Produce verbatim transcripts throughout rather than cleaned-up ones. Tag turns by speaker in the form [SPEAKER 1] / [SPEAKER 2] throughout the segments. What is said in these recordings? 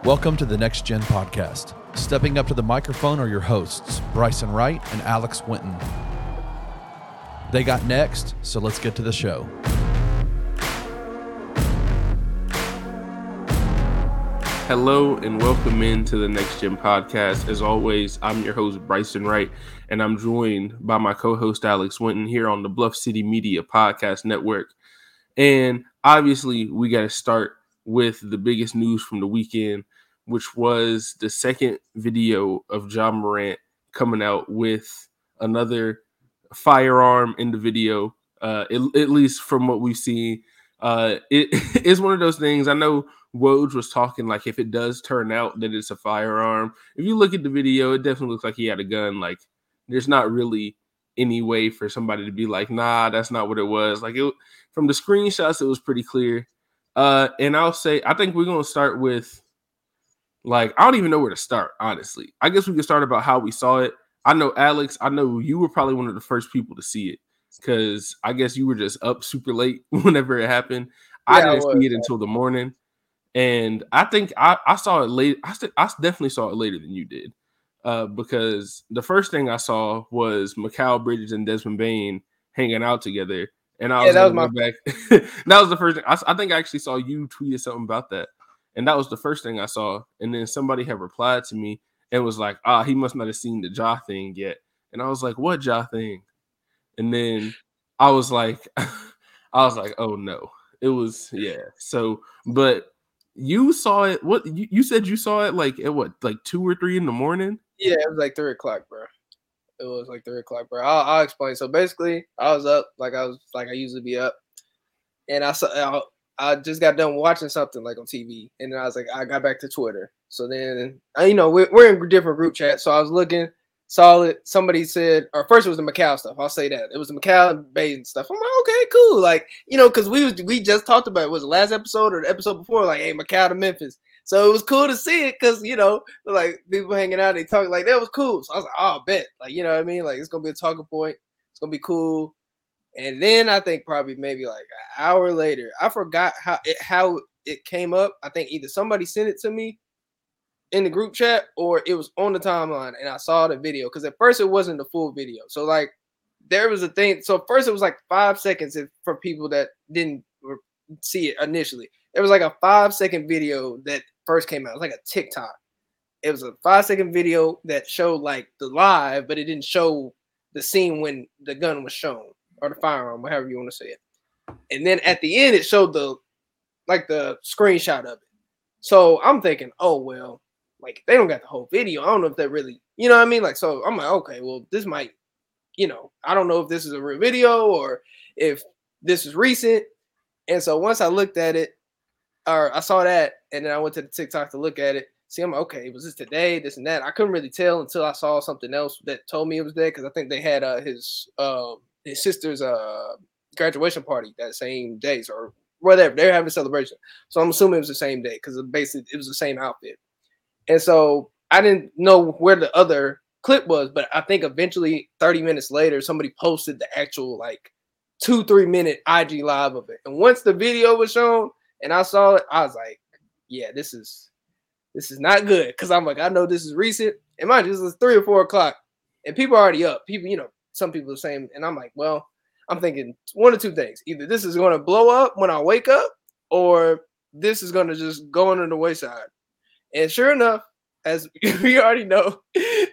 [SPEAKER 1] Welcome to the Next Gen Podcast. Stepping up to the microphone are your hosts, Bryson Wright and Alex Winton. They got next, so let's get to the show.
[SPEAKER 2] Hello and welcome into the Next Gen Podcast. As always, I'm your host, Bryson Wright, and I'm joined by my co-host, Alex Winton, here on the Bluff City Media Podcast Network. And obviously, we got to start with the biggest news from the weekend, which was the second video of Ja Morant coming out with another firearm in the video, uh, at, at least from what we've seen. Uh, it is one of those things. I know Woj was talking like if it does turn out that it's a firearm, if you look at the video, it definitely looks like he had a gun. Like there's not really any way for somebody to be like, nah, that's not what it was. Like it, from the screenshots, it was pretty clear. Uh, and I'll say, I think we're going to start with, like, I don't even know where to start, honestly. I guess we can start about how we saw it. I know, Alex, I know you were probably one of the first people to see it because I guess you were just up super late whenever it happened. Yeah, I didn't I see it until the morning. And I think I, I saw it late. I, st- I definitely saw it later than you did uh, because the first thing I saw was Mikal Bridges and Desmond Bane hanging out together. And I
[SPEAKER 3] yeah,
[SPEAKER 2] was,
[SPEAKER 3] that was my
[SPEAKER 2] back. That was the first thing. I, I think I actually saw you tweeted something about that. And that was the first thing I saw. And then somebody had replied to me and was like, ah, he must not have seen the Ja thing yet. And I was like, what Ja thing? And then I was like, I was like, oh no. It was, yeah. So, but you saw it. What you, you said you saw it like at what, like two or three in the morning?
[SPEAKER 3] Yeah, it was like three o'clock, bro. It was like three o'clock, bro. I'll, I'll explain. So basically, I was up like I was like I usually be up, and I saw I, I just got done watching something like on T V, and then I was like I got back to Twitter. So then I, you know we're, we're in different group chats. So I was looking, saw it. Somebody said, or first it was the Mikal stuff. I'll say that it was the Mikal and Baden stuff. I'm like, okay, cool. Like you know, because we was we just talked about it. Was the last episode or the episode before? Like, hey, Mikal to Memphis. So it was cool to see it because, you know, like people hanging out, they talk like that was cool. So I was like, oh, bet. Like, you know what I mean? Like, it's going to be a talking point. It's going to be cool. And then I think probably maybe like an hour later, I forgot how it, how it came up. I think either somebody sent it to me in the group chat or it was on the timeline and I saw the video because at first it wasn't the full video. So, like, there was a thing. So, first it was like five seconds for people that didn't see it initially. There was like a five second video that first came out. It was like a TikTok. It was a five second video that showed like the live, but it didn't show the scene when the gun was shown or the firearm, whatever you want to say it. And then at the end, it showed the like the screenshot of it. So I'm thinking, oh well, like they don't got the whole video. I don't know if they really, you know what I mean? Like, so I'm like, okay, well, this might, you know, I don't know if this is a real video or if this is recent. And so once I looked at it, or I saw that, and then I went to the TikTok to look at it. See, I'm like, okay, was this today, this and that? I couldn't really tell until I saw something else that told me it was there because I think they had uh, his uh, his sister's uh, graduation party that same days or whatever. They were having a celebration. So I'm assuming it was the same day because basically it was the same outfit. And so I didn't know where the other clip was, but I think eventually thirty minutes later, somebody posted the actual like two, three minute I G live of it. And once the video was shown, and I saw it, I was like, yeah, this is this is not good. Because I'm like, I know this is recent. And mind you, this is three or four o'clock. And people are already up. People, you know, some people are saying, and I'm like, well, I'm thinking one or two things. Either this is going to blow up when I wake up, or this is going to just go under the wayside. And sure enough, as we already know,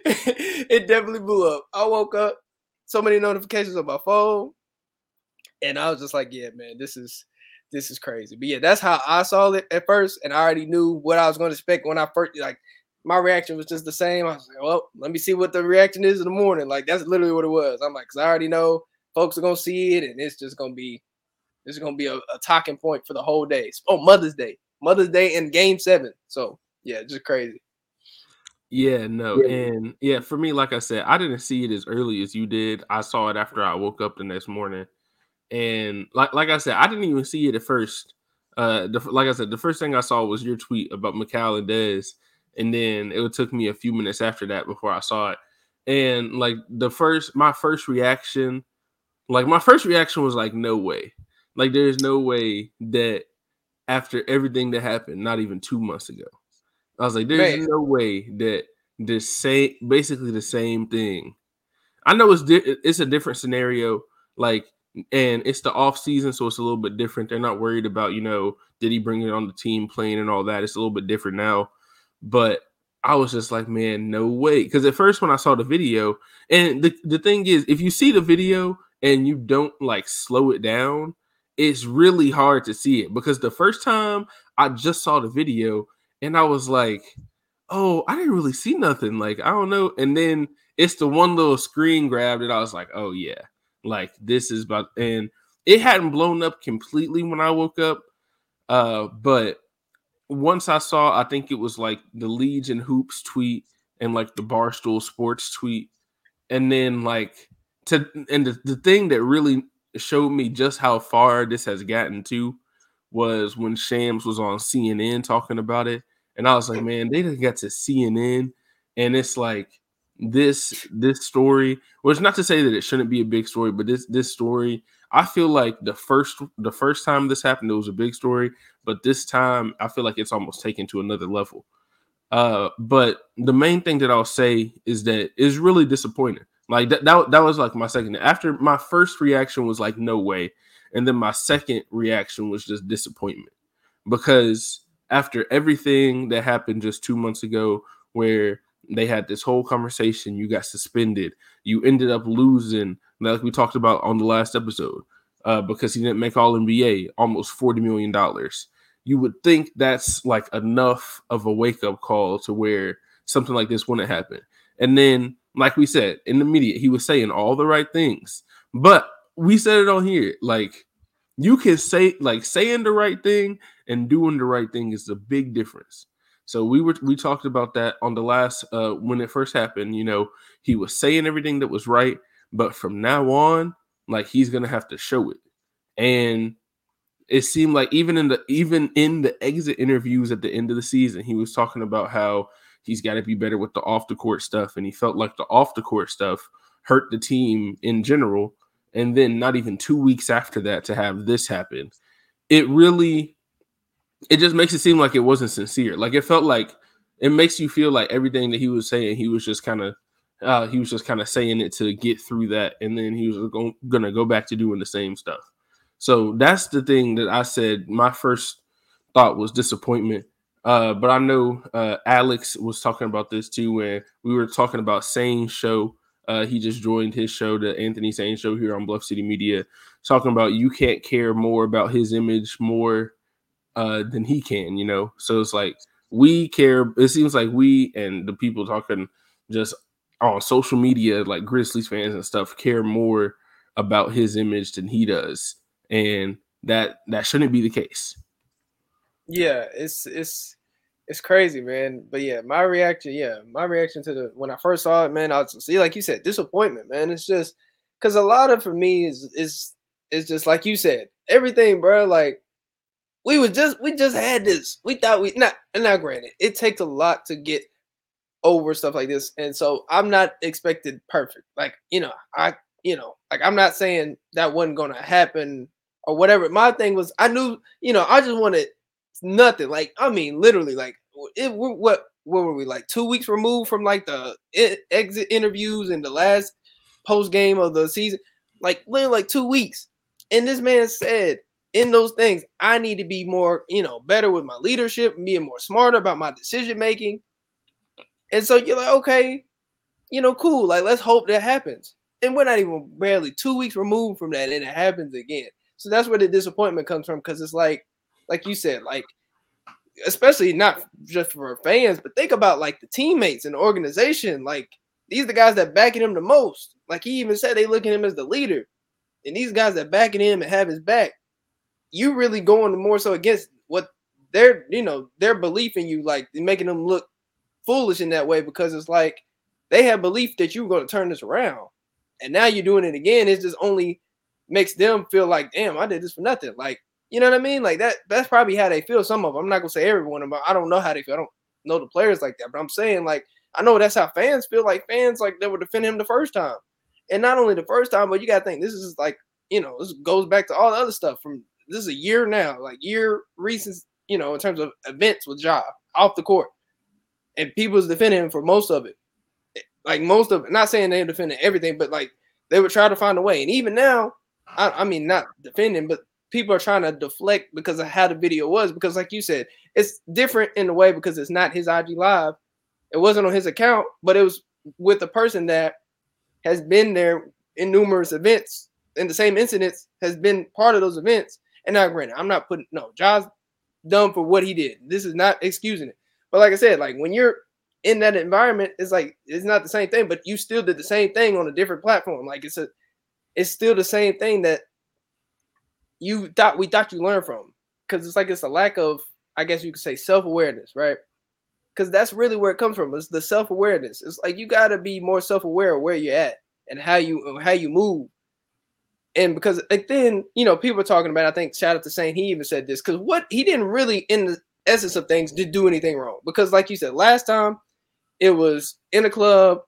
[SPEAKER 3] it definitely blew up. I woke up, so many notifications on my phone. And I was just like, yeah, man, this is This is crazy. But yeah, that's how I saw it at first. And I already knew what I was going to expect when I first, like, my reaction was just the same. I was like, well, let me see what the reaction is in the morning. Like, that's literally what it was. I'm like, because I already know folks are going to see it. And it's just going to be, this is going to be a, a talking point for the whole day. Oh, Mother's Day. Mother's Day and game seven. So, yeah, just crazy.
[SPEAKER 2] Yeah, no. Yeah. And, yeah, for me, like I said, I didn't see it as early as you did. I saw it after I woke up the next morning. And like like I said, I didn't even see it at first. Uh, the, like I said, the first thing I saw was your tweet about Mikal and Dez, and then it took me a few minutes after that before I saw it. And like the first, my first reaction, like my first reaction was like, no way. Like there's no way that after everything that happened, not even two months ago, I was like, there's
[SPEAKER 3] Man.
[SPEAKER 2] no way that the same, basically the same thing. I know it's di- it's a different scenario, like, and it's the off season, so it's a little bit different. They're not worried about, you know, did he bring it on the team playing and all that. It's a little bit different now, but I was just like, man, no way. Because at first when I saw the video, and the, the thing is, if you see the video and you don't like slow it down, it's really hard to see it. Because the first time I just saw the video and I was like, oh, I didn't really see nothing. Like, I don't know. And then it's the one little screen grab that I was like, oh yeah, like this is about, and it hadn't blown up completely when I woke up. Uh, but once I saw, I think it was like the Legion Hoops tweet and like the Barstool Sports tweet. And then like to, and the, the thing that really showed me just how far this has gotten to was when Shams was on C N N talking about it. And I was like, man, they done got to C N N. And it's like this, this story, which not to say that it shouldn't be a big story, but this, this story, I feel like the first, the first time this happened, it was a big story. But this time, I feel like it's almost taken to another level. Uh, but the main thing that I'll say is that it's really disappointing. Like that, that, that was like my second. After my first reaction was like, no way. And then my second reaction was just disappointment. Because after everything that happened just two months ago, where they had this whole conversation, you got suspended, you ended up losing, like we talked about on the last episode, uh, because he didn't make All N B A, almost forty million dollars. You would think that's like enough of a wake-up call to where something like this wouldn't happen. And then, like we said, in the media, he was saying all the right things. But we said it on here, like, you can say, like, saying the right thing and doing the right thing is a big difference. So we were we talked about that on the last, uh, when it first happened. You know, he was saying everything that was right, but from now on, like, he's going to have to show it. And it seemed like even in the even in the exit interviews at the end of the season, he was talking about how he's got to be better with the off the court stuff, and he felt like the off the court stuff hurt the team in general. And then not even two weeks after that to have this happen, it really, it just makes it seem like it wasn't sincere. Like it felt like, it makes you feel like everything that he was saying, he was just kind of, uh, he was just kind of saying it to get through that, and then he was going to go back to doing the same stuff. So that's the thing that I said. My first thought was disappointment. Uh, but I know uh, Alex was talking about this too, when we were talking about Sane's show. Uh, he just joined his show, the Anthony Sane show here on Bluff City Media, talking about you can't care more about his image more uh, than he can, you know? So it's like, we care. It seems like we and the people talking just on social media, like Grizzlies fans and stuff, care more about his image than he does. And that that shouldn't be the case.
[SPEAKER 3] Yeah, it's it's it's crazy, man. But yeah, my reaction, yeah, my reaction to the when I first saw it, man, I was see, like you said, disappointment, man. It's just because a lot of for me is is is just like you said, everything, bro. Like we was just we just had this. We thought we not and now granted, it takes a lot to get over stuff like this, and so I'm not expected perfect. Like you know, I you know, like I'm not saying that wasn't gonna happen or whatever. My thing was, I knew, you know, I just wanted nothing. Like, I mean, literally, like, it. What, what were we like? Two weeks removed from like the it, exit interviews and the last post game of the season, like, literally, like two weeks. And this man said in those things, I need to be more, you know, better with my leadership, and being more smarter about my decision making. And so you're like, okay, you know, cool. Like, let's hope that happens. And we're not even barely two weeks removed from that, and it happens again. So that's where the disappointment comes from, because it's like, like you said, like, especially not just for fans, but think about like the teammates and the organization. Like, these are the guys that backing him the most. Like, he even said they look at him as the leader. And these guys that backing him and have his back, you really going more so against what their, you know, their belief in you, like making them look foolish in that way, because it's like they have belief that you're going to turn this around. And now you're doing it again. It just only makes them feel like, damn, I did this for nothing. Like, you know what I mean? Like that, that's probably how they feel. Some of them, I'm not going to say everyone, but I don't know how they feel. I don't know the players like that, but I'm saying, like, I know that's how fans feel. Like fans, like they would defend him the first time. And not only the first time, but you got to think this is like, you know, this goes back to all the other stuff from, this is a year now, like year recent, you know, in terms of events with Ja off the court. and people's defending him for most of it. Like most of it, not saying they're defending everything, but like they would try to find a way. And even now, I, I mean, not defending, but people are trying to deflect because of how the video was. Because like you said, it's different in a way because it's not his I G Live. It wasn't on his account, but it was with a person that has been there in numerous events, in the same incidents, has been part of those events. And now, granted, I'm not putting, no, Ja's dumb for what he did. This is not excusing it. But like I said, like when you're in that environment, it's like, it's not the same thing, but you still did the same thing on a different platform. Like it's a, it's still the same thing that you thought, we thought you learned from. Cause it's like, it's a lack of, I guess you could say, self-awareness, right? Because that's really where it comes from. It's the self-awareness. It's like you got to be more self-aware of where you're at and how you how you move. And because like, then, you know, people are talking about, I think, shout out to Saint, he even said this, because what he didn't really, in the essence of things, did do anything wrong. Because like you said, last time it was in a club,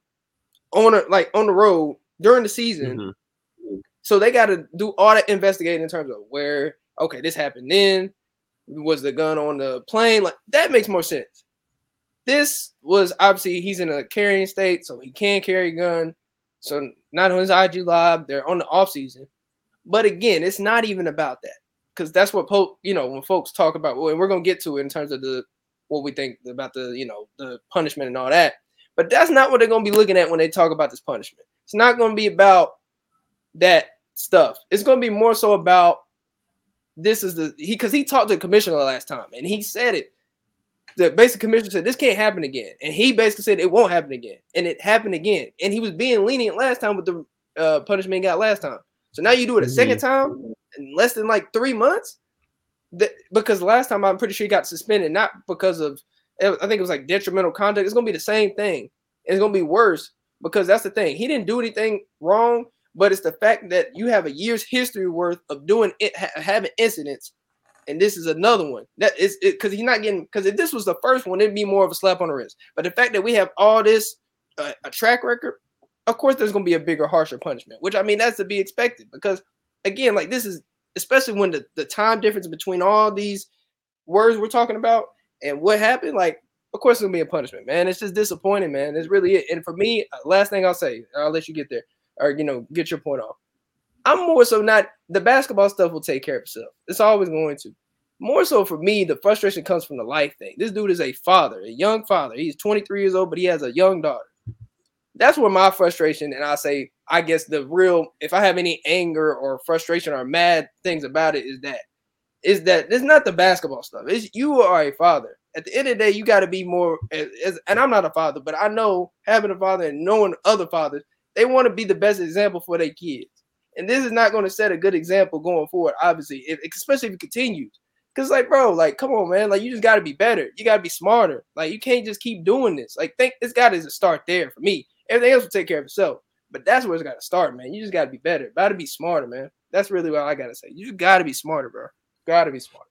[SPEAKER 3] on a, like on the road during the season. Mm-hmm. So they got to do all that investigating in terms of where, okay, this happened then. Was the gun on the plane? Like that makes more sense. This was obviously he's in a carrying state, so he can carry a gun. So not on his I G Live, they're on the off season. But again, it's not even about that, because that's what po- you know when folks talk about. Well, and we're gonna get to it in terms of the what we think about the you know the punishment and all that. But that's not what they're gonna be looking at when they talk about this punishment. It's not gonna be about that stuff. It's gonna be more so about this is the he because he talked to the commissioner last time and he said it. The basic commissioner said this can't happen again, and he basically said it won't happen again, and it happened again. And he was being lenient last time with the uh, punishment he got last time. So now you do it a mm-hmm. second time in less than like three months. That, because last time I'm pretty sure he got suspended, not because of I think it was like detrimental conduct. It's gonna be the same thing. It's gonna be worse because that's the thing. He didn't do anything wrong, but it's the fact that you have a year's history worth of doing it, ha- having incidents. And this is another one that is because he's not getting, because if this was the first one, it'd be more of a slap on the wrist. But the fact that we have all this uh, a track record, of course, there's going to be a bigger, harsher punishment, which I mean, that's to be expected because again, like this is especially when the, the time difference between all these words we're talking about and what happened, like, of course, it's going to be a punishment, man. It's just disappointing, man. It's really it. And for me, last thing I'll say, I'll let you get there or, you know, get your point off. I'm more so not the basketball stuff will take care of itself. It's always going to. More so for me, the frustration comes from the life thing. This dude is a father, a young father. He's twenty-three years old, but he has a young daughter. That's where my frustration, and I say, I guess the real, if I have any anger or frustration or mad things about it, is that, is that it's not the basketball stuff. It's you are a father. At the end of the day, you got to be more, as, and I'm not a father, but I know having a father and knowing other fathers, they want to be the best example for their kids. And this is not going to set a good example going forward, obviously, if, especially if it continues. Because, like, bro, like, come on, man. Like, you just got to be better. You got to be smarter. Like, you can't just keep doing this. Like, think it's got to start there for me. Everything else will take care of itself. But that's where it's got to start, man. You just got to be better. Got to be smarter, man. That's really what I got to say. You just got to be smarter, bro. Got to be smarter.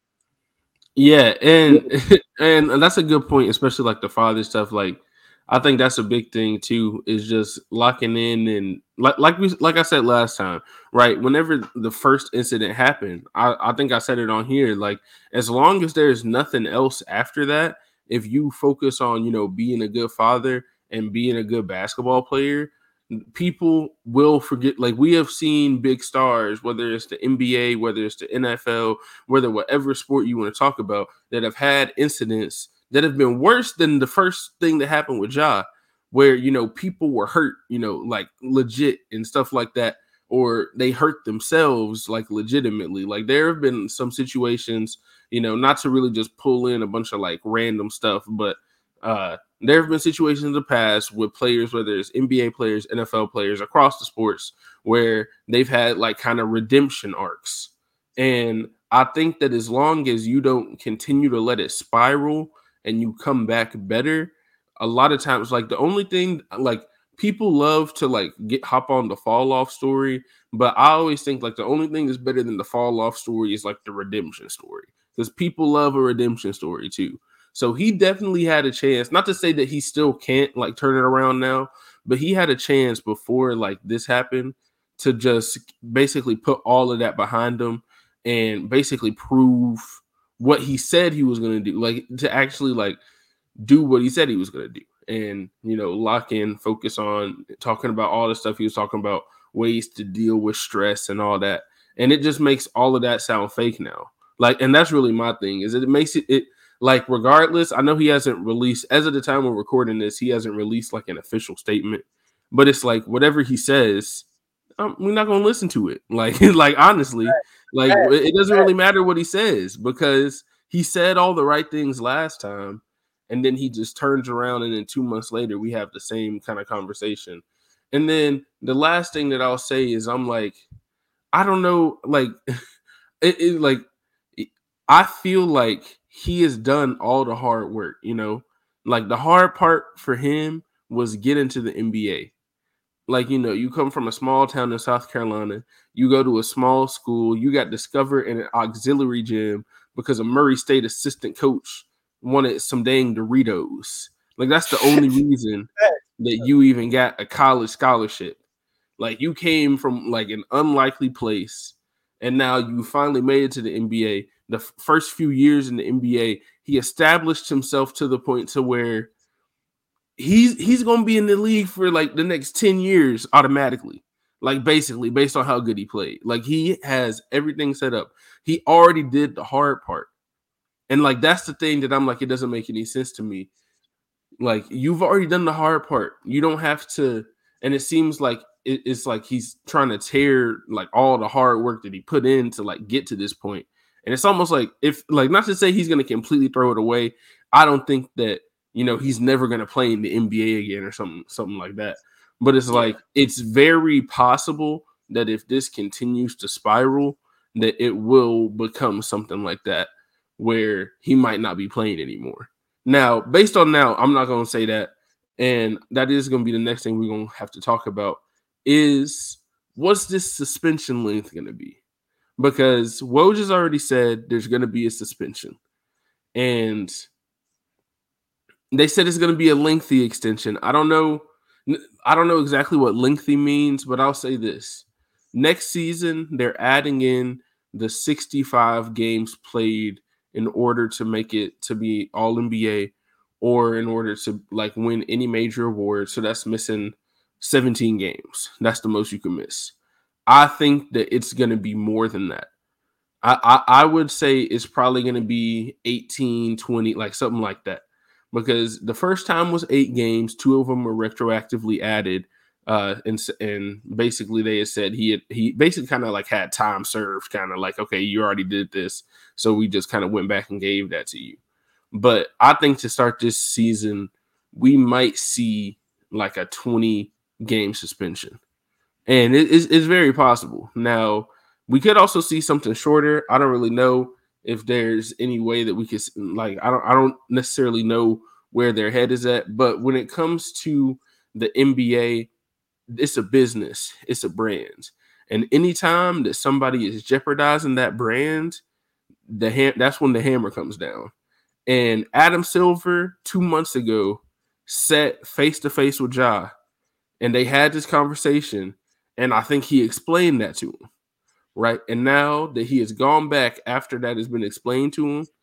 [SPEAKER 2] Yeah, and and that's a good point, especially, like, the father stuff. Like, I think that's a big thing too, is just locking in and like like we like I said last time, right? Whenever the first incident happened, I, I think I said it on here, like as long as there's nothing else after that, if you focus on, you know, being a good father and being a good basketball player, people will forget. Like we have seen big stars, whether it's the N B A, whether it's the N F L, whether whatever sport you want to talk about, that have had incidents that have been worse than the first thing that happened with Ja, where, you know, people were hurt, you know, like legit and stuff like that, or they hurt themselves like legitimately. Like there have been some situations, you know, not to really just pull in a bunch of like random stuff, but uh, there have been situations in the past with players, whether it's N B A players, N F L players across the sports, where they've had like kind of redemption arcs. And I think that as long as you don't continue to let it spiral and you come back better, a lot of times, like the only thing, like people love to like get hop on the fall off story, but I always think like the only thing that's better than the fall off story is like the redemption story, because people love a redemption story too. So he definitely had a chance, not to say that he still can't like turn it around now, but he had a chance before like this happened to just basically put all of that behind him and basically prove what he said he was going to do, like to actually like do what he said he was going to do and, you know, lock in, focus on talking about all the stuff he was talking about, ways to deal with stress and all that. And it just makes all of that sound fake now. Like, and that's really my thing is that it makes it, it like, regardless, I know he hasn't released, as of the time we're recording this, he hasn't released like an official statement, but it's like, whatever he says, um, we're not going to listen to it. Like, like, honestly, like, it doesn't really matter what he says because he said all the right things last time. And then he just turns around and then two months later, we have the same kind of conversation. And then the last thing that I'll say is I'm like, I don't know, like, it, it like, I feel like he has done all the hard work, you know, like the hard part for him was get into the N B A. Like, you know, you come from a small town in South Carolina, you go to a small school, you got discovered in an auxiliary gym because a Murray State assistant coach wanted some dang Doritos. Like, that's the only reason that you even got a college scholarship. Like, you came from like an unlikely place and now you finally made it to the N B A. The f- first few years in the N B A, he established himself to the point to where he's he's going to be in the league for like the next ten years automatically. Like, basically based on how good he played. Like, he has everything set up. He already did the hard part. And like, that's the thing that I'm like, it doesn't make any sense to me. Like, you've already done the hard part. You don't have to. And it seems like it, it's like he's trying to tear like all the hard work that he put in to like get to this point. And it's almost like if like not to say he's going to completely throw it away. I don't think that, you know, he's never going to play in the N B A again or something, something like that. But it's like it's very possible that if this continues to spiral, that it will become something like that, where he might not be playing anymore. Now, based on now, I'm not going to say that. And that is going to be the next thing we're going to have to talk about is what's this suspension length going to be? Because Woj has already said there's going to be a suspension. And they said it's going to be a lengthy extension. I don't know. I don't know exactly what lengthy means, but I'll say this. Next season, they're adding in the sixty-five games played in order to make it to be all N B A or in order to like win any major award. So that's missing seventeen games. That's the most you can miss. I think that it's going to be more than that. I, I, I would say it's probably going to be eighteen, twenty, like something like that. Because the first time was eight games. Two of them were retroactively added. Uh, and, and basically they had said he had, he basically kind of like had time served, kind of like, okay, you already did this. So we just kind of went back and gave that to you. But I think to start this season, we might see like a twenty game suspension. And it is it's very possible. Now, we could also see something shorter. I don't really know if there's any way that we could like I don't I don't necessarily know where their head is at, but when it comes to the N B A, it's a business, it's a brand. And anytime that somebody is jeopardizing that brand, the ha- that's when the hammer comes down. And Adam Silver two months ago sat face to face with Ja, and they had this conversation, and I think he explained that to him. Right. And now that he has gone back after that has been explained to him,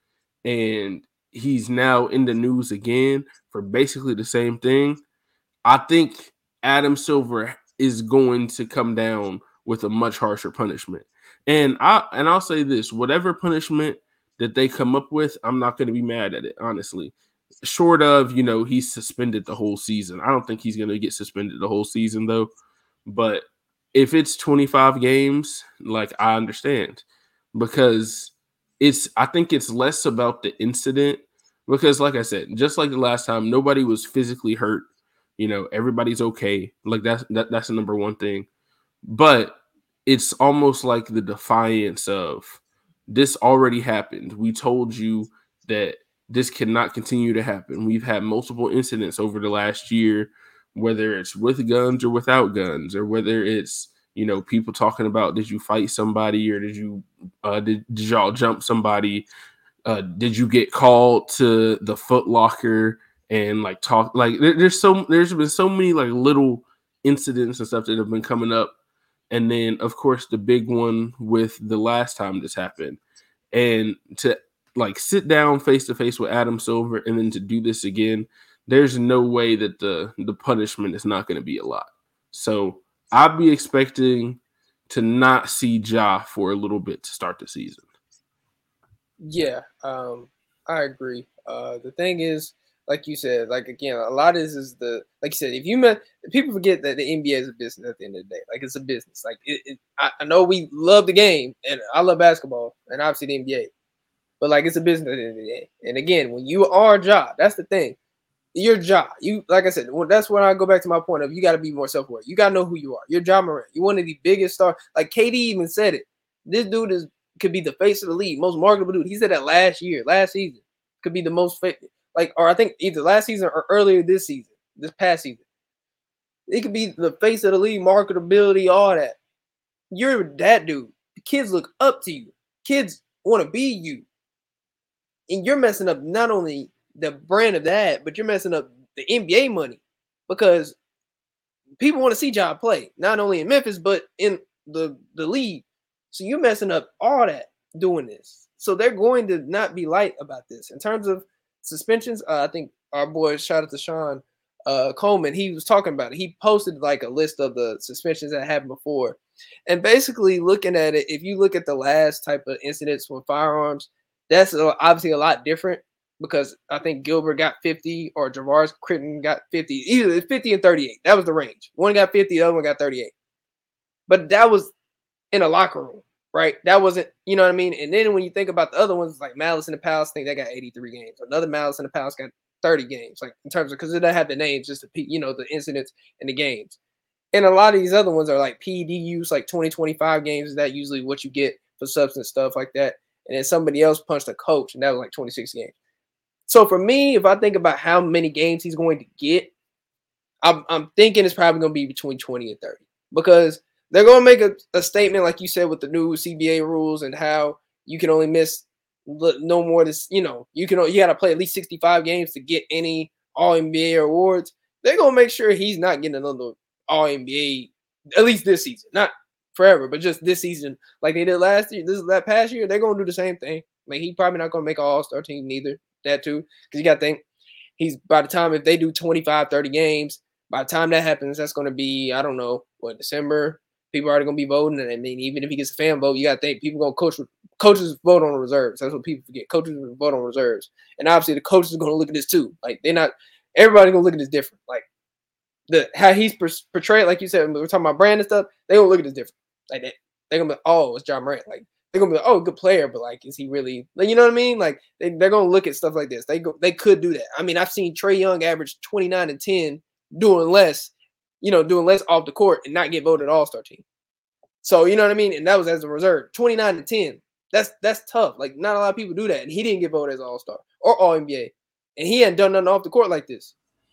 [SPEAKER 2] and he's now in the news again for basically the same thing, I think Adam Silver is going to come down with a much harsher punishment. And I and I'll say this, whatever punishment that they come up with, I'm not going to be mad at it, honestly. Short of, you know, he's suspended the whole season. I don't think he's going to get suspended the whole season, though. But if it's twenty-five games, like, I understand, because it's, I think it's less about the incident, because like I said, just like the last time, nobody was physically hurt. You know, everybody's okay. Like that's, that, that's the number one thing, but it's almost like the defiance of this already happened. We told you that this cannot continue to happen. We've had multiple incidents over the last year, whether it's with guns or without guns, or whether it's, you know, people talking about, did you fight somebody, or did you, uh, did, did y'all jump somebody? Uh, did you get called to the Foot Locker and like talk? Like there, there's so, there's been so many like little incidents and stuff that have been coming up. And then of course the big one with the last time this happened, and to like sit down face to face with Adam Silver and then to do this again, there's no way that the the punishment is not going to be a lot. So I'd be expecting to not see Ja for a little bit to start the season.
[SPEAKER 3] Yeah, um, I agree. Uh, the thing is, like you said, like again, a lot of this is the like you said. If you met people forget that the N B A is a business at the end of the day. Like it's a business. Like it, it, I, I know we love the game and I love basketball and obviously the N B A, but like it's a business at the end of the day. And again, when you are a job, that's the thing. Your job, you like I said, well, that's when I go back to my point of you got to be more self-aware. You got to know who you are. You're Ja Morant. You're one of the biggest stars. Like K D even said it. This dude is could be the face of the league, most marketable dude. He said that last year, last season, could be the most fa- like, or I think either last season or earlier this season, this past season. It could be the face of the league, marketability, all that. You're that dude. The kids look up to you. Kids want to be you, and you're messing up not only the brand of that, but you're messing up the N B A money because people want to see Ja play, not only in Memphis, but in the, the league. So you're messing up all that doing this. So they're going to not be light about this. In terms of suspensions, uh, I think our boy, shout out to Sean uh, Coleman, he was talking about it. He posted like a list of the suspensions that happened before. And basically looking at it, if you look at the last type of incidents with firearms, that's obviously a lot different because I think Gilbert got fifty or Javaris Critton got fifty. Either fifty and thirty-eight. That was the range. One got fifty, the other one got thirty-eight. But that was in a locker room, right? That wasn't, you know what I mean? And then when you think about the other ones, like Malice in the Palace, I think they got eighty-three games. Another Malice in the Palace got thirty games, like in terms of, because it doesn't have the names, just the, you know, the incidents and the games. And a lot of these other ones are like P E D use, like twenty, twenty-five games. Is that usually what you get for substance stuff like that? And then somebody else punched a coach, and that was like twenty-six games. So for me, if I think about how many games he's going to get, I'm, I'm thinking it's probably going to be between twenty and thirty because they're going to make a, a statement, like you said, with the new C B A rules and how you can only miss no more than, you know, you can you got to play at least sixty-five games to get any All N B A awards. They're going to make sure he's not getting another All N B A, at least this season, not forever, but just this season, like they did last year. This is that past year. They're going to do the same thing. Like he probably not going to make an All-Star team neither. That too, because you got to think he's by the time if they do twenty-five, thirty games, by the time that happens, that's going to be, I don't know, what, December. People are already going to be voting. And I mean, even if he gets a fan vote, you got to think people going to coach. Coaches vote on the reserves. That's what people forget. Coaches vote on reserves. And obviously the coaches are going to look at this too. Like they're not, everybody's going to look at this different. Like the how he's portrayed, like you said, we're talking about brand and stuff, they're going to look at this different. Like they, they're going to be, oh, it's Ja Morant. Like, they're gonna be like, oh, good player, but like, is he really? Like, you know what I mean? Like, they they're gonna look at stuff like this. They go, they could do that. I mean, I've seen Trae Young average twenty-nine and ten, doing less, you know, doing less off the court and not get voted All-Star team. So you know what I mean? And that was as a reserve, twenty-nine and ten. That's that's tough. Like, not a lot of people do that, and he didn't get voted as All-Star or All N B A, and he hadn't done nothing off the court like this.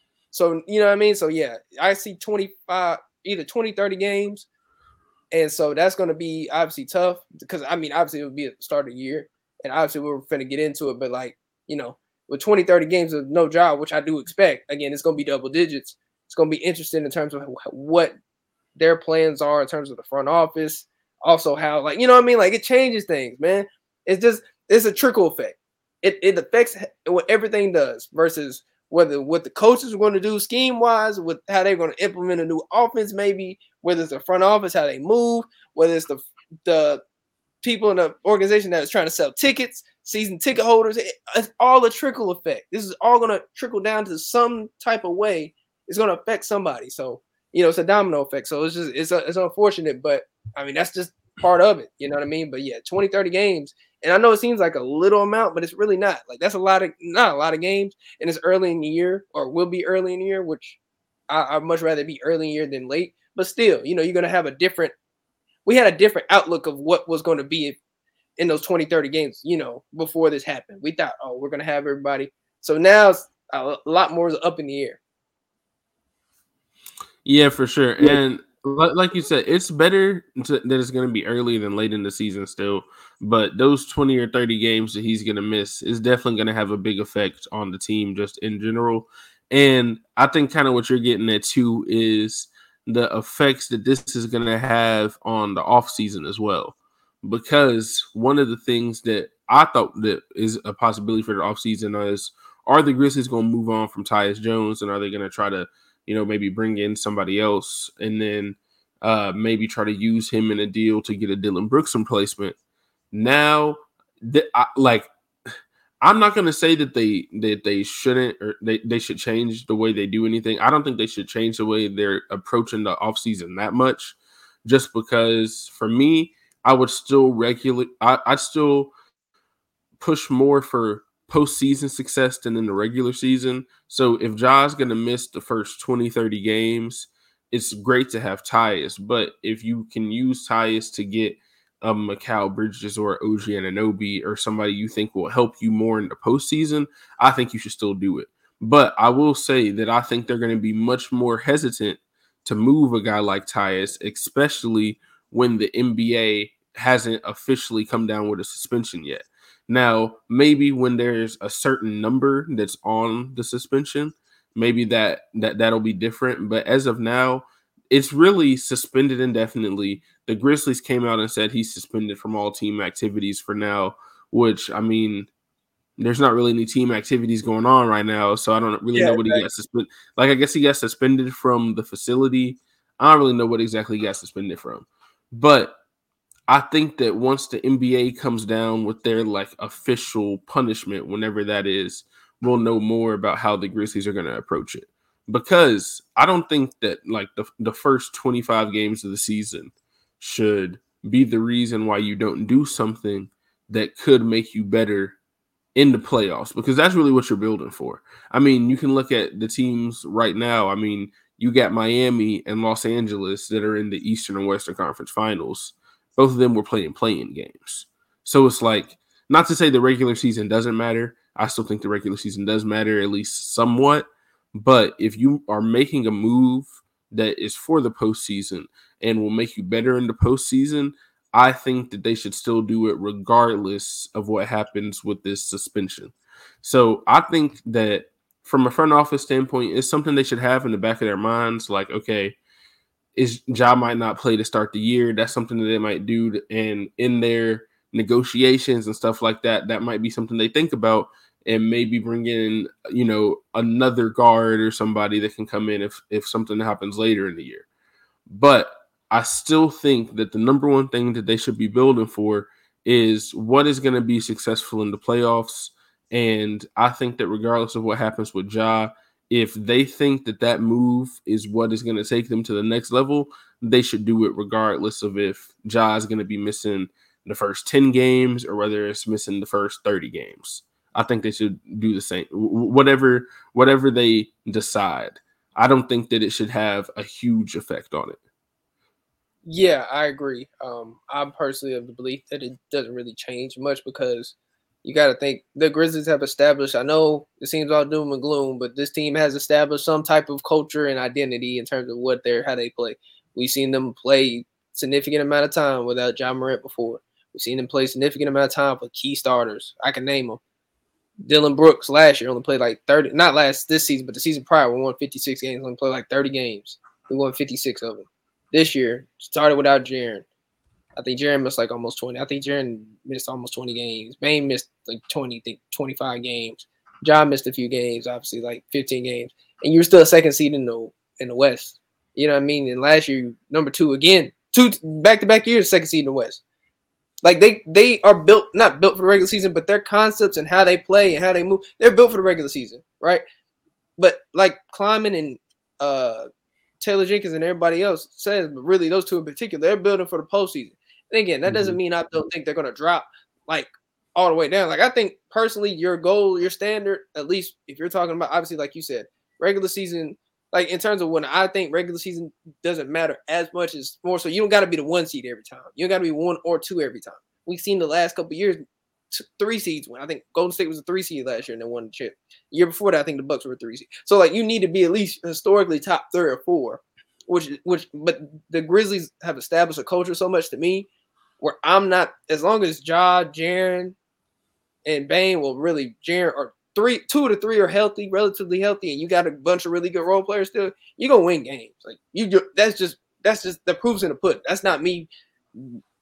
[SPEAKER 3] So you know what I mean? So yeah, I see twenty-five, either twenty, thirty games. And so that's going to be obviously tough because, I mean, obviously it would be at the start of the year. And obviously we're finna get into it. But, like, you know, with twenty, thirty games of no job, which I do expect, again, it's going to be double digits. It's going to be interesting in terms of what their plans are in terms of the front office. Also how, like, you know what I mean? Like, it changes things, man. It's just, it's a trickle effect. It, it affects what everything does versus whether what the coaches are going to do scheme-wise, with how they're going to implement a new offense maybe, whether it's the front office, how they move, whether it's the the people in the organization that is trying to sell tickets, season ticket holders. It, it's all a trickle effect. This is all going to trickle down to some type of way. It's going to affect somebody. So, you know, it's a domino effect. So it's just, it's, a, it's unfortunate, but I mean, that's just part of it. You know what I mean? But yeah, twenty, thirty games. And I know it seems like a little amount, but it's really not. Like, that's a lot of, not a lot of games. And it's early in the year, or will be early in the year, which I, I'd much rather be early in the year than late. But still, you know, you're going to have a different, we had a different outlook of what was going to be in those twenty, thirty games, you know, before this happened. We thought, oh, we're going to have everybody. So now it's a lot more up in the air.
[SPEAKER 2] Yeah, for sure. And like you said, it's better to, that it's going to be early than late in the season still. But those twenty or thirty games that he's going to miss is definitely going to have a big effect on the team just in general. And I think kind of what you're getting at too is the effects that this is going to have on the offseason as well. Because one of the things that I thought that is a possibility for the offseason is, are the Grizzlies going to move on from Tyus Jones, and are they going to try to, you know, maybe bring in somebody else and then uh, maybe try to use him in a deal to get a Dillon Brooks replacement? Now, th- I, like, I'm not going to say that they that they shouldn't or they, they should change the way they do anything. I don't think they should change the way they're approaching the offseason that much, just because for me, I would still regulate. I, I'd still push more for postseason success than in the regular season. So if Ja's going to miss the first twenty, thirty games, it's great to have Tyus. But if you can use Tyus to get um, Mikal Bridges or O G Anunoby or somebody you think will help you more in the postseason, I think you should still do it. But I will say that I think they're going to be much more hesitant to move a guy like Tyus, especially when the N B A hasn't officially come down with a suspension yet. Now, maybe when there's a certain number that's on the suspension, maybe that, that that'll be different. But as of now, it's really suspended indefinitely. The Grizzlies came out and said he's suspended from all team activities for now, which, I mean, there's not really any team activities going on right now, so I don't really yeah, know what he right. got suspended. Like, I guess he got suspended from the facility. I don't really know what exactly he got suspended from. But I think that once the N B A comes down with their like official punishment, whenever that is, we'll know more about how the Grizzlies are going to approach it. Because I don't think that like the, the first twenty-five games of the season should be the reason why you don't do something that could make you better in the playoffs, because that's really what you're building for. I mean, you can look at the teams right now. I mean, you got Miami and Los Angeles that are in the Eastern and Western Conference Finals. Both of them were playing play-in games. So it's like, not to say the regular season doesn't matter. I still think the regular season does matter, at least somewhat. But if you are making a move that is for the postseason and will make you better in the postseason, I think that they should still do it regardless of what happens with this suspension. So I think that from a front office standpoint, it's something they should have in the back of their minds. Like, okay, is Ja might not play to start the year. That's something that they might do. And in their negotiations and stuff like that, that might be something they think about and maybe bring in, you know, another guard or somebody that can come in if, if something happens later in the year. But I still think that the number one thing that they should be building for is what is going to be successful in the playoffs. And I think that regardless of what happens with Ja, if they think that that move is what is going to take them to the next level, they should do it regardless of if Ja is going to be missing the first ten games or whether it's missing the first thirty games. I think they should do the same. Whatever, whatever they decide, I don't think that it should have a huge effect on it.
[SPEAKER 3] Yeah, I agree. Um, I'm personally of the belief that it doesn't really change much because you got to think the Grizzlies have established, I know it seems all doom and gloom, but this team has established some type of culture and identity in terms of what they're, how they play. We've seen them play significant amount of time without Ja Morant before. We've seen them play significant amount of time with key starters. I can name them. Dillon Brooks last year only played like thirty, not last this season, but the season prior, we won fifty-six games, only played like thirty games. We won fifty-six of them. This year, started without Jaren. I think Jaren missed like almost twenty. I think Jaren missed almost twenty games. Bane missed like twenty, think twenty-five games. John missed a few games, obviously like fifteen games. And you were still a second seed in the in the West. You know what I mean? And last year, number two again, two back-to-back years, second seed in the West. Like they they are built, not built for the regular season, but their concepts and how they play and how they move, they're built for the regular season, right? But like Kleiman and uh, Taylor Jenkins and everybody else says, but really those two in particular, they're building for the postseason. And again, that doesn't mean I don't think they're going to drop like all the way down. Like I think personally, your goal, your standard, at least if you're talking about, obviously, like you said, regular season, like in terms of when I think regular season doesn't matter as much as more so you don't got to be the one seed every time. You don't got to be one or two every time. We've seen the last couple of years, t- three seeds win. I think Golden State was a three seed last year and they won the chip. The year before that, I think the Bucks were a three seed. So like you need to be at least historically top three or four, which which but the Grizzlies have established a culture so much to me where I'm not, as long as Ja, Jaren, and Bane will really Jaren or three, two to three are healthy, relatively healthy, and you got a bunch of really good role players still, you're gonna win games. Like you, that's just that's just the proof's in the pudding. That's not me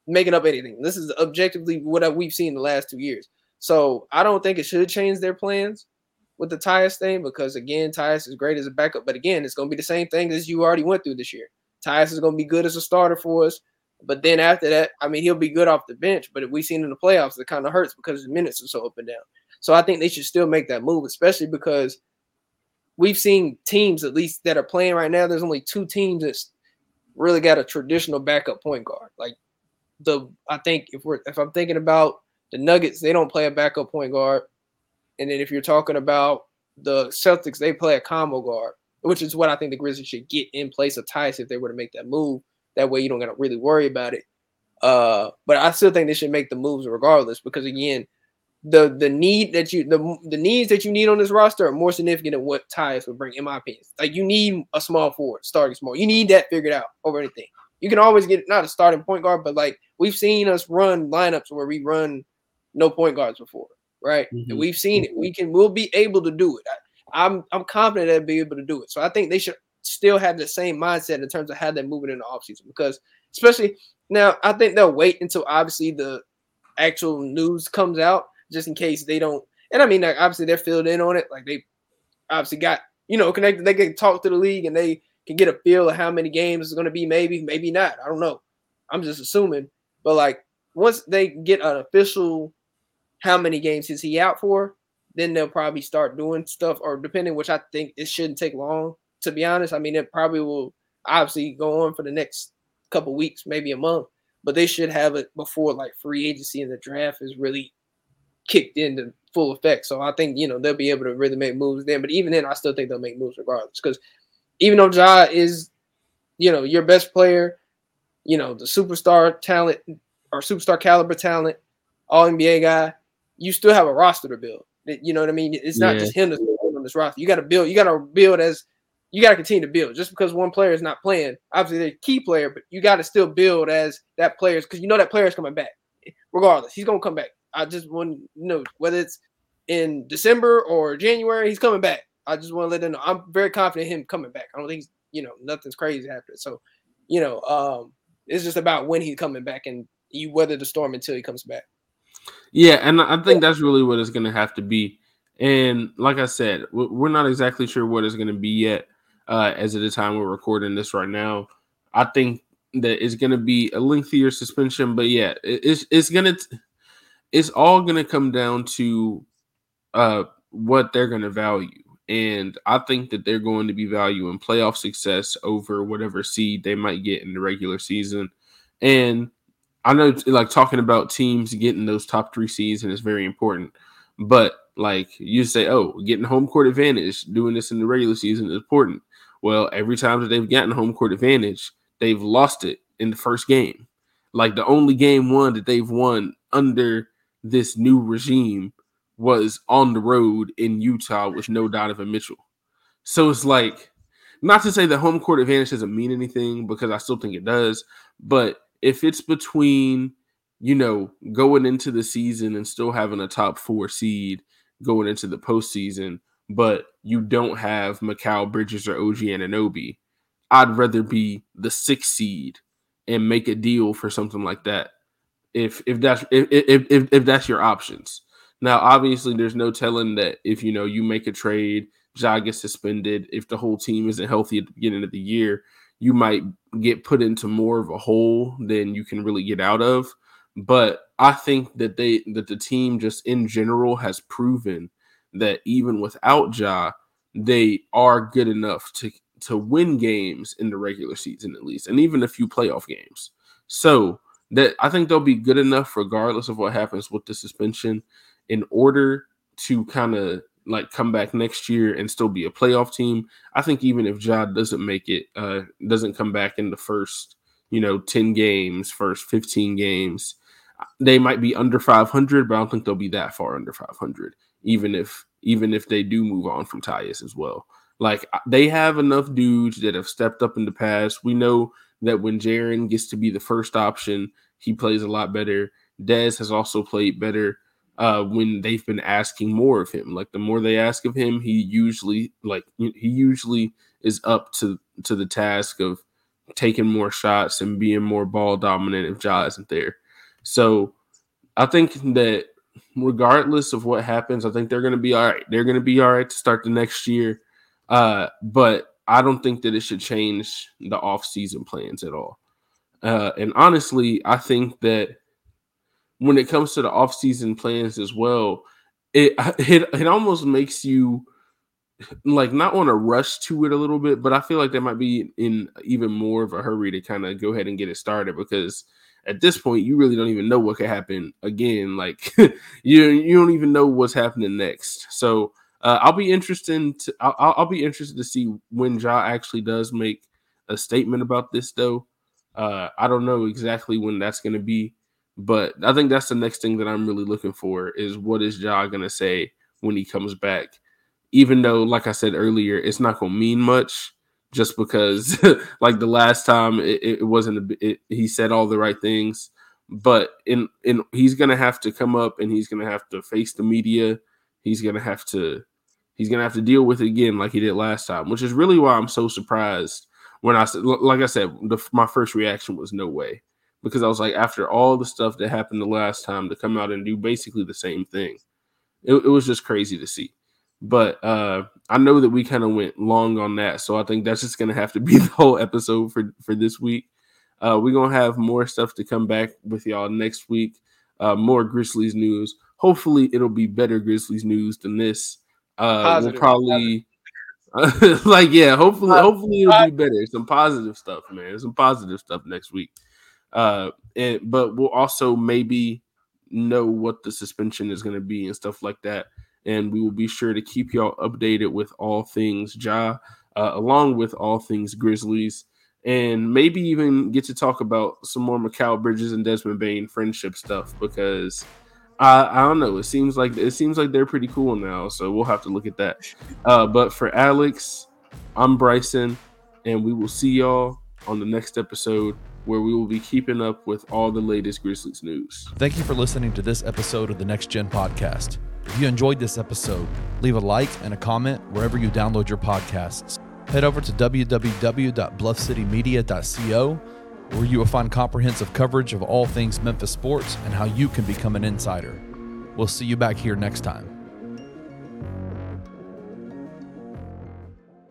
[SPEAKER 3] making up anything. This is objectively what we've seen the last two years. So I don't think it should change their plans with the Tyus thing because, again, Tyus is great as a backup. But, again, it's going to be the same thing as you already went through this year. Tyus is going to be good as a starter for us. But then after that, I mean, he'll be good off the bench. But if we've seen in the playoffs, it kind of hurts because the minutes are so up and down. So I think they should still make that move, especially because we've seen teams, at least that are playing right now, there's only two teams that's really got a traditional backup point guard. Like the, I think if we're if I'm thinking about the Nuggets, they don't play a backup point guard. And then if you're talking about the Celtics, they play a combo guard, which is what I think the Grizzlies should get in place of Tyus if they were to make that move. That way you don't got to really worry about it. Uh, but I still think they should make the moves regardless because, again, the the need that you the, the needs that you need on this roster are more significant than what Tyus would bring, in my opinion. Like, you need a small forward, starting small. You need that figured out over anything. You can always get not a starting point guard, but like we've seen us run lineups where we run no point guards before, right? Mm-hmm. And we've seen it. We can we'll be able to do it. I, I'm I'm confident they'll be able to do it. So I think they should still have the same mindset in terms of how they're moving in the offseason because especially now I think they'll wait until obviously the actual news comes out just in case they don't. And I mean, like, obviously they're filled in on it. Like they obviously got, you know, connected. They can talk to the league and they can get a feel of how many games it's going to be. Maybe, maybe not. I don't know. I'm just assuming. But like once they get an official how many games is he out for, then they'll probably start doing stuff or depending, which I think it shouldn't take long, to be honest. I mean, it probably will obviously go on for the next couple weeks, maybe a month, but they should have it before like free agency and the draft is really kicked into full effect. So I think, you know, they'll be able to really make moves then. But even then, I still think they'll make moves regardless. Because even though Ja is, you know, your best player, you know, the superstar talent or superstar caliber talent, all N B A guy, you still have a roster to build. You know what I mean? It's not yeah. just him that's on this roster. You got to build. You got to build as you got to continue to build. Just because one player is not playing, obviously they're a key player, but you got to still build as that player because you know that player is coming back. Regardless, he's gonna come back. I just want to know whether it's in December or January, he's coming back. I just want to let them know. I'm very confident in him coming back. I don't think he's, you know, nothing's crazy happening. So, you know, um, it's just about when he's coming back and you weather the storm until he comes back.
[SPEAKER 2] Yeah, and I think that's really what it's going to have to be. And like I said, we're not exactly sure what it's going to be yet uh, as of the time we're recording this right now. I think that it's going to be a lengthier suspension, but yeah, it's it's going to it's all going to come down to uh, what they're going to value. And I think that they're going to be valuing playoff success over whatever seed they might get in the regular season. And I know, like, talking about teams getting those top three seeds and is very important. But, like, you say, oh, getting home court advantage, doing this in the regular season is important. Well, every time that they've gotten home court advantage, they've lost it in the first game. Like, the only game one that they've won under this new regime was on the road in Utah with no Donovan Mitchell. So it's like, not to say that home court advantage doesn't mean anything, because I still think it does, but if it's between, you know, going into the season and still having a top four seed going into the postseason, but you don't have Mikal Bridges or O G Anunoby, I'd rather be the sixth seed and make a deal for something like that. If if that's if if if, if that's your options. Now, obviously, there's no telling that if, you know, you make a trade, Ja gets suspended, if the whole team isn't healthy at the beginning of the year, you might get put into more of a hole than you can really get out of. But I think that they that the team just in general has proven that even without Ja, they are good enough to, to win games in the regular season at least, and even a few playoff games. So that I think they'll be good enough regardless of what happens with the suspension in order to kind of like come back next year and still be a playoff team. I think even if Ja doesn't make it, uh, doesn't come back in the first, you know, ten games, first fifteen games, they might be under five hundred, but I don't think they'll be that far under five hundred, even if, even if they do move on from Tyus as well. Like, they have enough dudes that have stepped up in the past. We know that when Jaren gets to be the first option, he plays a lot better. Dez has also played better uh, when they've been asking more of him. Like, the more they ask of him, he usually like he usually is up to to the task of, taking more shots and being more ball dominant if Ja isn't there. So I think that regardless of what happens, I think they're going to be all right. They're going to be all right to start the next year. Uh, but I don't think that it should change the offseason plans at all. Uh, and honestly, I think that when it comes to the offseason plans as well, it, it it almost makes you like not want to rush to it a little bit, but I feel like they might be in even more of a hurry to kind of go ahead and get it started, because at this point you really don't even know what could happen again. Like you you don't even know what's happening next. So uh, I'll be interested to I'll, I'll be interested to see when Ja actually does make a statement about this, though. Uh, I don't know exactly when that's going to be, but I think that's the next thing that I'm really looking for is what is Ja going to say when he comes back. Even though, like I said earlier, it's not going to mean much, just because like the last time it, it wasn't, a, it, he said all the right things, but in, in he's going to have to come up and he's going to have to face the media. He's going to have to, he's going to have to deal with it again like he did last time, which is really why I'm so surprised when I said, like I said, the, my first reaction was no way, because I was like, after all the stuff that happened the last time, to come out and do basically the same thing, it, it was just crazy to see. But uh, I know that we kind of went long on that, so I think that's just going to have to be the whole episode for, for this week. Uh, we're going to have more stuff to come back with y'all next week, uh, more Grizzlies news. Hopefully, it'll be better Grizzlies news than this. Uh, we'll probably, uh, like, yeah, hopefully, hopefully it'll be better. Some positive stuff, man. Some positive stuff next week. Uh, and But we'll also maybe know what the suspension is going to be and stuff like that. And we will be sure to keep y'all updated with all things Ja, uh, along with all things Grizzlies, and maybe even get to talk about some more Mikal Bridges and Desmond Bane friendship stuff, because I, I don't know. It seems like it seems like they're pretty cool now, so we'll have to look at that. Uh, but for Alex, I'm Bryson, and we will see y'all on the next episode, where we will be keeping up with all the latest Grizzlies news.
[SPEAKER 1] Thank you for listening to this episode of the Next Gen Podcast. If you enjoyed this episode, leave a like and a comment wherever you download your podcasts. Head over to w w w dot bluff city media dot co, where you will find comprehensive coverage of all things Memphis sports and how you can become an insider. We'll see you back here next time.